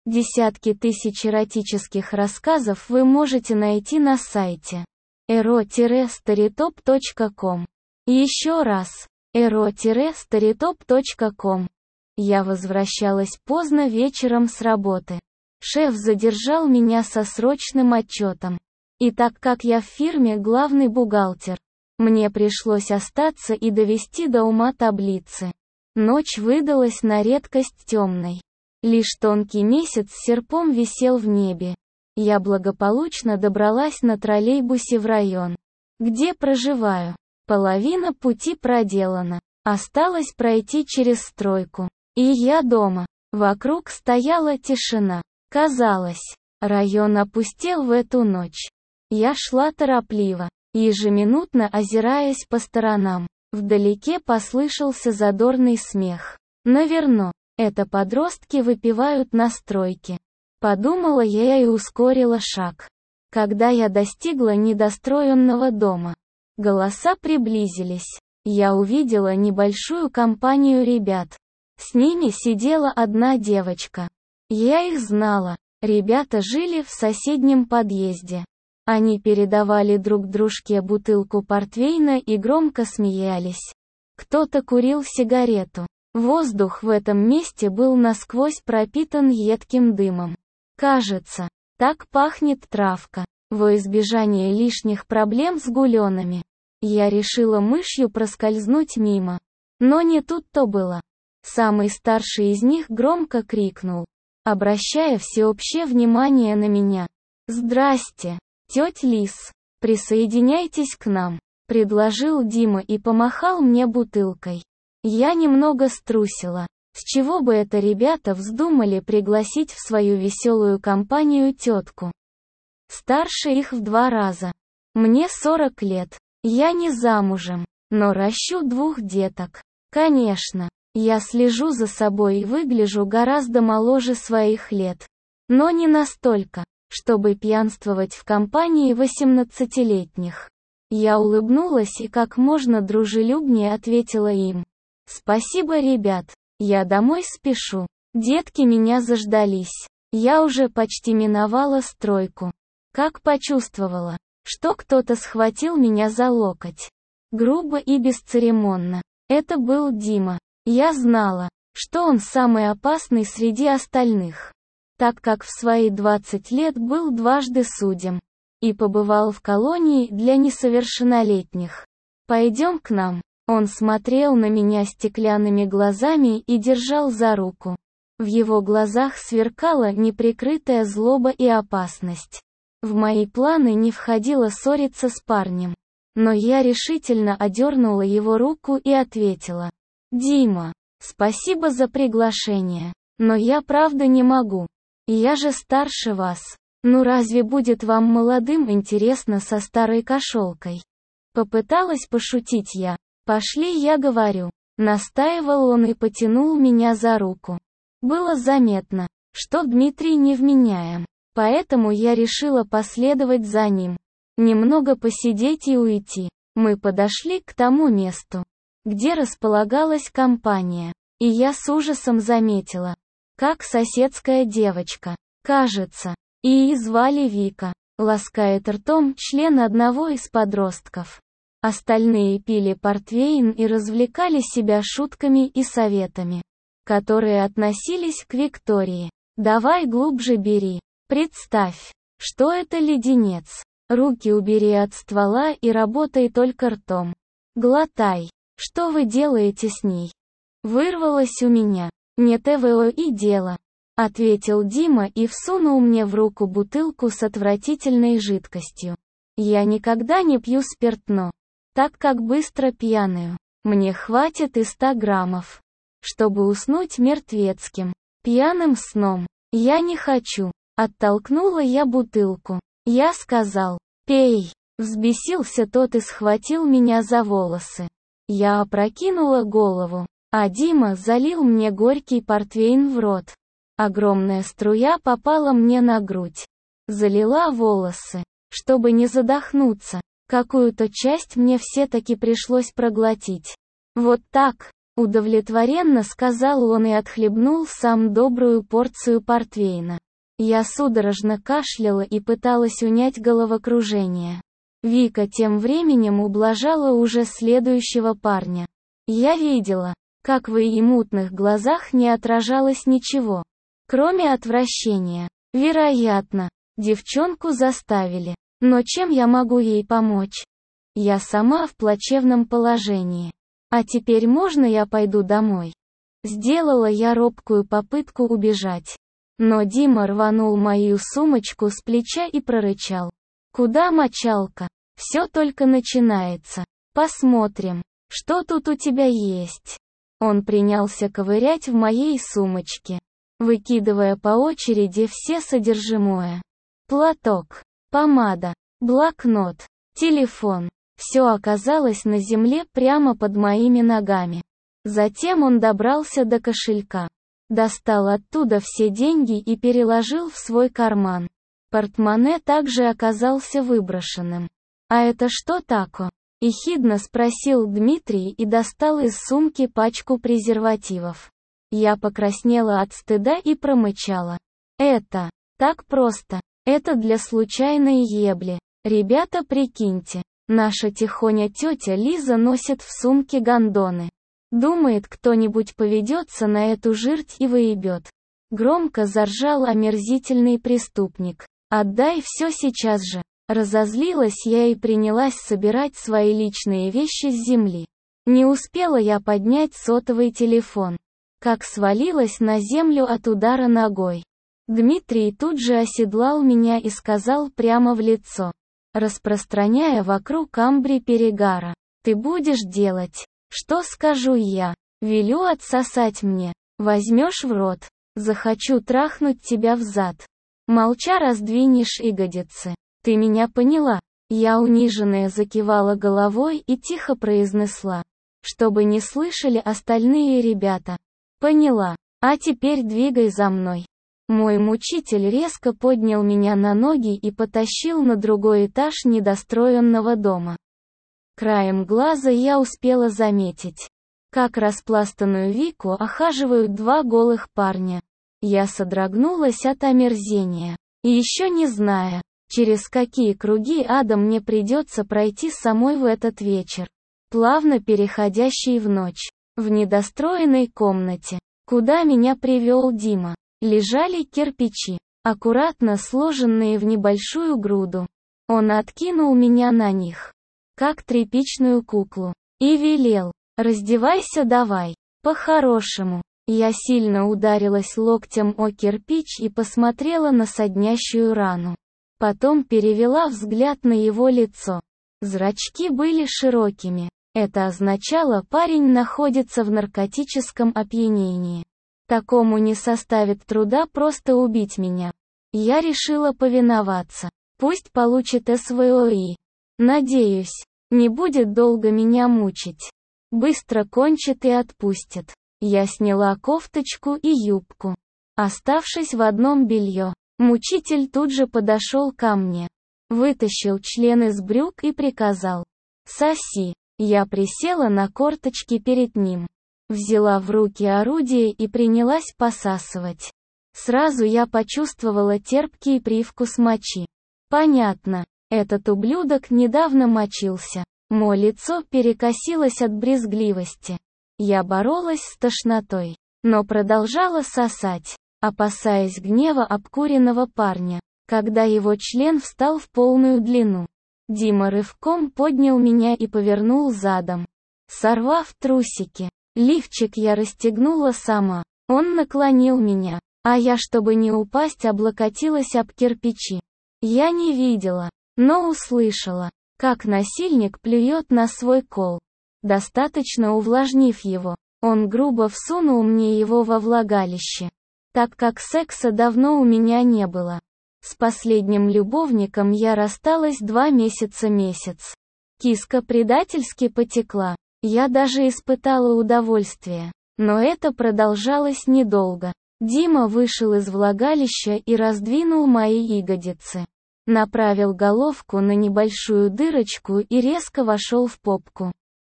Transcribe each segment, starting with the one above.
Десятки тысяч эротических рассказов вы можете найти на сайте ero-storytop.com. Еще раз, ero-storytop.com. Я возвращалась поздно вечером с работы. Шеф задержал меня со срочным отчетом. И так как я в фирме главный бухгалтер, мне пришлось остаться и довести до ума таблицы. Ночь выдалась на редкость темной. Лишь тонкий месяц серпом висел в небе. Я благополучно добралась на троллейбусе в район, где проживаю. Половина пути проделана. Осталось пройти через стройку. И я дома. Вокруг стояла тишина. Казалось, район опустел в эту ночь. Я шла торопливо, ежеминутно озираясь по сторонам. Вдалеке послышался задорный смех. Наверно, это подростки выпивают на стройке. Подумала я и ускорила шаг. Когда я достигла недостроенного дома, голоса приблизились. Я увидела небольшую компанию ребят. С ними сидела одна девочка. Я их знала. Ребята жили в соседнем подъезде. Они передавали друг дружке бутылку портвейна и громко смеялись. Кто-то курил сигарету. Воздух в этом месте был насквозь пропитан едким дымом. Кажется, так пахнет травка. Во избежание лишних проблем с гуленами, я решила мышью проскользнуть мимо. Но не тут-то было. Самый старший из них громко крикнул, обращая всеобщее внимание на меня. «Здрасте, тётя Лис, присоединяйтесь к нам», — предложил Дима и помахал мне бутылкой. Я немного струсила. С чего бы это ребята вздумали пригласить в свою веселую компанию тетку? Старше их в 2 раза. Мне 40 лет. Я не замужем, но ращу 2 деток. Конечно, я слежу за собой и выгляжу гораздо моложе своих лет. Но не настолько, чтобы пьянствовать в компании 18-летних. Я улыбнулась и как можно дружелюбнее ответила им. «Спасибо, ребят, я домой спешу. Детки меня заждались. Я уже почти миновала стройку. Как почувствовала, что кто-то схватил меня за локоть. Грубо и бесцеремонно. Это был Дима. Я знала, что он самый опасный среди остальных, так как в свои 20 лет был дважды судим и побывал в колонии для несовершеннолетних. «Пойдем к нам». Он смотрел на меня стеклянными глазами и держал за руку. В его глазах сверкала неприкрытая злоба и опасность. В мои планы не входило ссориться с парнем. Но я решительно одернула его руку и ответила. «Дима, спасибо за приглашение, но я правда не могу. Я же старше вас. Ну разве будет вам молодым интересно со старой кошелкой?» Попыталась пошутить я. «Пошли, я говорю». Настаивал он и потянул меня за руку. Было заметно, что Дмитрий невменяем. Поэтому я решила последовать за ним. Немного посидеть и уйти. Мы подошли к тому месту, где располагалась компания. И я с ужасом заметила, как соседская девочка, кажется, и звали Вика, ласкает ртом член одного из подростков. Остальные пили портвейн и развлекали себя шутками и советами, которые относились к Виктории. «Давай глубже бери. Представь, что это леденец. Руки убери от ствола и работай только ртом. Глотай. Что вы делаете с ней?» Вырвалось у меня. «Не ТВО и дело», — ответил Дима и всунул мне в руку бутылку с отвратительной жидкостью. «Я никогда не пью спиртно, так как быстро пьяную. Мне хватит и 100 граммов, чтобы уснуть мертвецким, пьяным сном. Я не хочу». Оттолкнула я бутылку. Я сказал, «Пей». Взбесился тот и схватил меня за волосы. Я опрокинула голову, а Дима залил мне горький портвейн в рот. Огромная струя попала мне на грудь. Залила волосы. Чтобы не задохнуться, какую-то часть мне все-таки пришлось проглотить. Вот так. Удовлетворенно сказал он и отхлебнул сам добрую порцию портвейна. Я судорожно кашляла и пыталась унять головокружение. Вика тем временем ублажала уже следующего парня. Я видела, как в ее мутных глазах не отражалось ничего, кроме отвращения. Вероятно, девчонку заставили. Но чем я могу ей помочь? Я сама в плачевном положении. А теперь можно я пойду домой? Сделала я робкую попытку убежать. Но Дима рванул мою сумочку с плеча и прорычал. Куда, мочалка? Все только начинается. Посмотрим, что тут у тебя есть. Он принялся ковырять в моей сумочке, выкидывая по очереди все содержимое. Платок, помада, блокнот, телефон. Все оказалось на земле прямо под моими ногами. Затем он добрался до кошелька. Достал оттуда все деньги и переложил в свой карман. Портмоне также оказался выброшенным. «А это что тако?» – ехидно спросил Дмитрий и достал из сумки пачку презервативов. Я покраснела от стыда и промычала. «Это так просто. Это для случайной ебли. Ребята, прикиньте. Наша тихоня тетя Лиза носит в сумке гондоны. Думает, кто-нибудь поведется на эту жирть и выебет». Громко заржал омерзительный преступник. «Отдай все сейчас же». Разозлилась я и принялась собирать свои личные вещи с земли. Не успела я поднять сотовый телефон, как свалилась на землю от удара ногой. Дмитрий тут же оседлал меня и сказал прямо в лицо, распространяя вокруг амбре перегара: «Ты будешь делать, что скажу я. Велю отсосать мне. Возьмешь в рот. Захочу трахнуть тебя взад. Молча раздвинешь ягодицы. Ты меня поняла?» Я униженная закивала головой и тихо произнесла, чтобы не слышали остальные ребята. «Поняла. А теперь двигай за мной». Мой мучитель резко поднял меня на ноги и потащил на другой этаж недостроенного дома. Краем глаза я успела заметить, как распластанную Вику охаживают два голых парня. Я содрогнулась от омерзения, и еще не зная, через какие круги ада мне придется пройти самой в этот вечер, плавно переходящий в ночь. В недостроенной комнате, куда меня привел Дима, лежали кирпичи, аккуратно сложенные в небольшую груду. Он откинул меня на них, как тряпичную куклу, и велел: «Раздевайся давай, по-хорошему». Я сильно ударилась локтем о кирпич и посмотрела на соднящую рану. Потом перевела взгляд на его лицо. Зрачки были широкими. Это означало, парень находится в наркотическом опьянении. Такому не составит труда просто убить меня. Я решила повиноваться. Пусть получит СВОИ. Надеюсь, не будет долго меня мучить. Быстро кончит и отпустит. Я сняла кофточку и юбку, оставшись в одном белье. Мучитель тут же подошел ко мне, вытащил член из брюк и приказал: «Соси». Я присела на корточки перед ним, взяла в руки орудие и принялась посасывать. Сразу я почувствовала терпкий привкус мочи. Понятно, этот ублюдок недавно мочился. Мое лицо перекосилось от брезгливости. Я боролась с тошнотой, но продолжала сосать, опасаясь гнева обкуренного парня. Когда его член встал в полную длину, Дима рывком поднял меня и повернул задом, сорвав трусики. Лифчик я расстегнула сама. Он наклонил меня, а я, чтобы не упасть, облокотилась об кирпичи. Я не видела, но услышала, как насильник плюет на свой кол. Достаточно увлажнив его, он грубо всунул мне его во влагалище, так как секса давно у меня не было. С последним любовником я рассталась 2 месяца. Киска предательски потекла. Я даже испытала удовольствие. Но это продолжалось недолго. Дима вышел из влагалища и раздвинул мои ягодицы. Направил головку на небольшую дырочку и резко вошел в попку.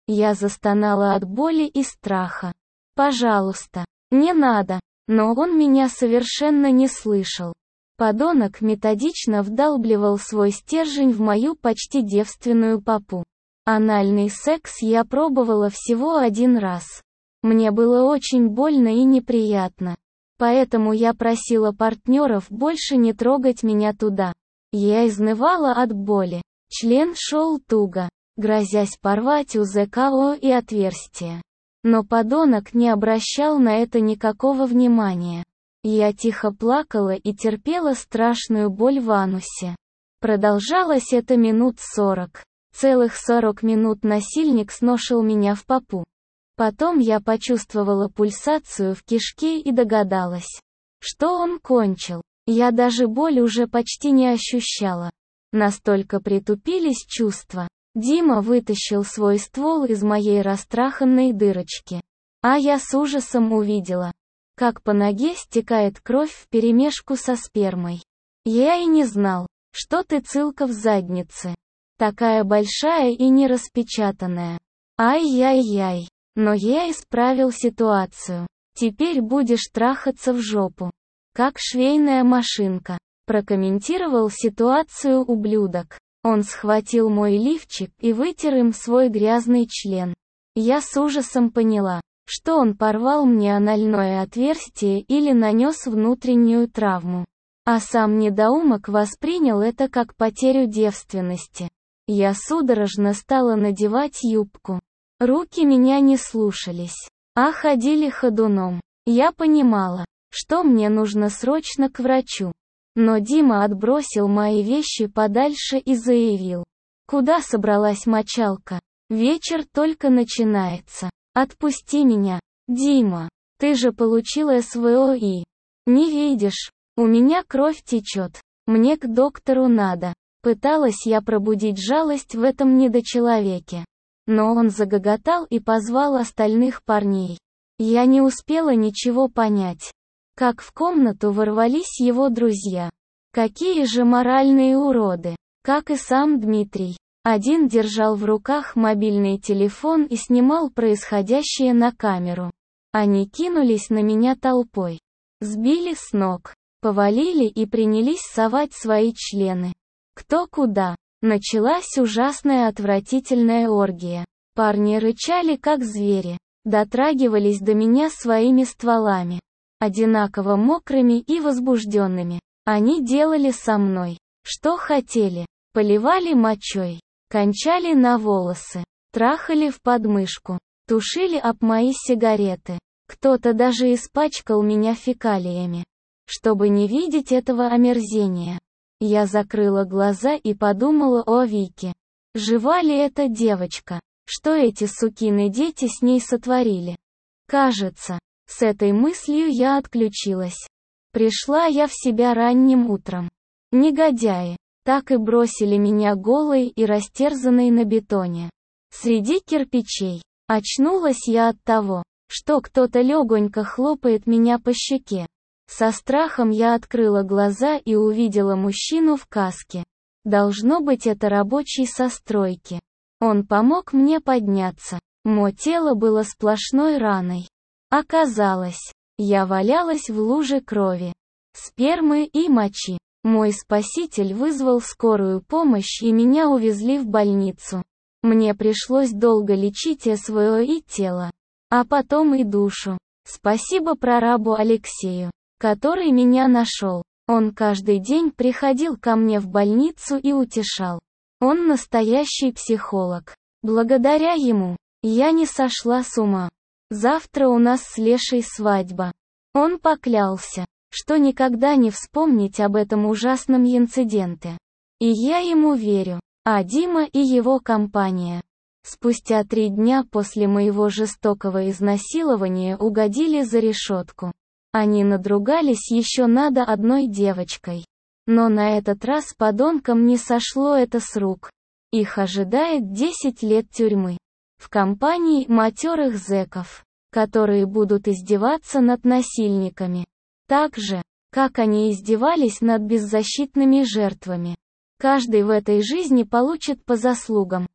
Я застонала от боли и страха. «Пожалуйста, не надо!» Но он меня совершенно не слышал. Подонок методично вдалбливал свой стержень в мою почти девственную попу. Анальный секс я пробовала всего один раз. Мне было очень больно и неприятно. Поэтому я просила партнеров больше не трогать меня туда. Я изнывала от боли. Член шел туго, грозясь порвать УЗКО и отверстие. Но подонок не обращал на это никакого внимания. Я тихо плакала и терпела страшную боль в анусе. Продолжалось это минут 40. Целых 40 минут насильник сношил меня в попу. Потом я почувствовала пульсацию в кишке и догадалась, что он кончил. Я даже боль уже почти не ощущала. Настолько притупились чувства. Дима вытащил свой ствол из моей растраханной дырочки. А я с ужасом увидела, как по ноге стекает кровь вперемешку со спермой. Я и не знал, что ты цылка в заднице. Такая большая и не распечатанная. Ай-яй-яй. Но я исправил ситуацию. Теперь будешь трахаться в жопу. Как швейная машинка. Прокомментировал ситуацию ублюдок. Он схватил мой лифчик и вытер им свой грязный член. Я с ужасом поняла, что он порвал мне анальное отверстие или нанес внутреннюю травму. А сам недоумок воспринял это как потерю девственности. Я судорожно стала надевать юбку. Руки меня не слушались, а ходили ходуном. Я понимала, что мне нужно срочно к врачу. Но Дима отбросил мои вещи подальше и заявил. «Куда собралась мочалка? Вечер только начинается. Отпусти меня, Дима. Ты же получила СВО и... Не видишь, у меня кровь течет. Мне к доктору надо». Пыталась я пробудить жалость в этом недочеловеке. Но он загоготал и позвал остальных парней. Я не успела ничего понять. Как в комнату ворвались его друзья. Какие же моральные уроды. Как и сам Дмитрий. Один держал в руках мобильный телефон и снимал происходящее на камеру. Они кинулись на меня толпой. Сбили с ног. Повалили и принялись совать свои члены. Кто куда. Началась ужасная отвратительная оргия. Парни рычали как звери. Дотрагивались до меня своими стволами. Одинаково мокрыми и возбужденными. Они делали со мной, что хотели. Поливали мочой. Кончали на волосы. Трахали в подмышку. Тушили об мои сигареты. Кто-то даже испачкал меня фекалиями. Чтобы не видеть этого омерзения. Я закрыла глаза и подумала о Вике. Жива ли эта девочка? Что эти сукины дети с ней сотворили? Кажется, с этой мыслью я отключилась. Пришла я в себя ранним утром. Негодяи. Так и бросили меня голой и растерзанной на бетоне. Среди кирпичей. Очнулась я от того, что кто-то легонько хлопает меня по щеке. Со страхом я открыла глаза и увидела мужчину в каске. Должно быть, это рабочий со стройки. Он помог мне подняться. Мое тело было сплошной раной. Оказалось, я валялась в луже крови, спермы и мочи. Мой спаситель вызвал скорую помощь и меня увезли в больницу. Мне пришлось долго лечить СВО и тело, а потом и душу. Спасибо прорабу Алексею, который меня нашел. Он каждый день приходил ко мне в больницу и утешал. Он настоящий психолог. Благодаря ему, я не сошла с ума. Завтра у нас с Лешей свадьба. Он поклялся, что никогда не вспомнить об этом ужасном инциденте. И я ему верю. А Дима и его компания. Спустя 3 дня после моего жестокого изнасилования угодили за решетку. Они надругались еще над одной девочкой. Но на этот раз подонкам не сошло это с рук. Их ожидает 10 лет тюрьмы. В компании матерых зэков, которые будут издеваться над насильниками. Так же, как они издевались над беззащитными жертвами. Каждый в этой жизни получит по заслугам.